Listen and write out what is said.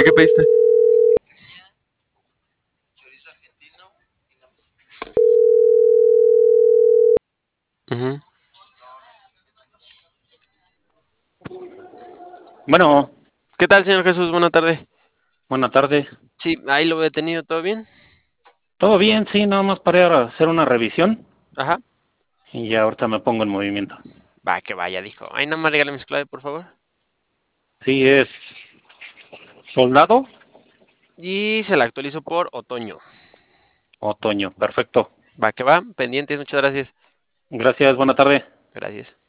¿Qué pediste? Ujú. Bueno, ¿Qué tal, señor Jesús? Buena tarde. buena tarde. Sí, ahí lo he tenido, ¿todo bien? ¿Todo bien? Sí, nada más para hacer una revisión Ajá. y ya ahorita me pongo en movimiento. Va, que vaya, dijo. Ahí nada más regálame su clave, por favor. Sí, es soldado, Y se la actualizo por otoño. otoño. Perfecto. Va, que va. Pendientes, muchas gracias. Gracias, buena tarde. Gracias.